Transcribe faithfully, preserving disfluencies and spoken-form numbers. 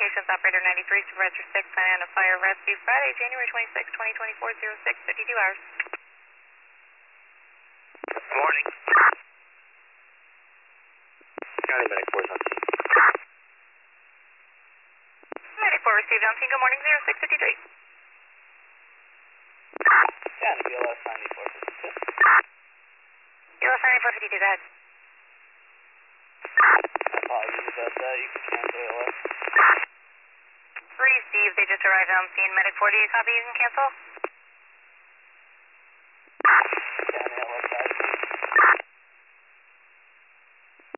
Communications Operator ninety-three, Supervisor six, sign on a fire rescue Friday, January twenty-sixth, twenty twenty-four, zero six fifty-two hours. Good morning. County Medic four on scene. Medic four received on scene, good morning, zero six fifty-three. County B L S ninety-four fifty-two. B L S ninety-four fifty-two, go ahead. Apologies about that, you can cancel B L S. Received, they just arrived on scene. Medic four, do you copy? You can cancel?